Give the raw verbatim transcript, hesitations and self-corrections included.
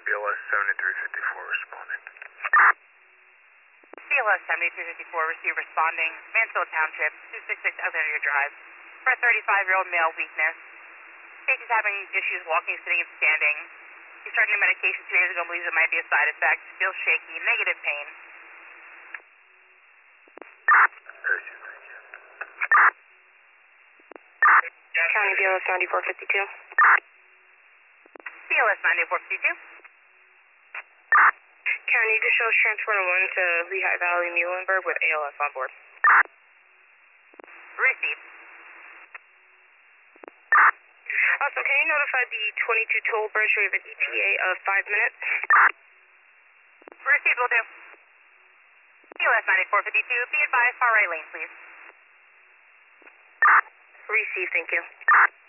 B L S seventy-three fifty-four responding. B L S seventy-three fifty-four, receive responding. Mansfield Township, two sixty-six Alexandria Drive. For a thirty-five-year-old male, weakness. Patient's having issues walking, sitting, and standing. He started new medication two years ago and believes it might be a side effect. Feels shaky, negative pain. County B L S ninety-four fifty-two. B L S ninety-four fifty-two. County, you can show us transport one to Lehigh Valley, Muhlenberg with A L S on board. Received. Also, can you notify the twenty-two toll bridge we have an E T A of five minutes? Received, will do. B L S ninety-four fifty-two, be advised, far right lane, please. Receive, thank you.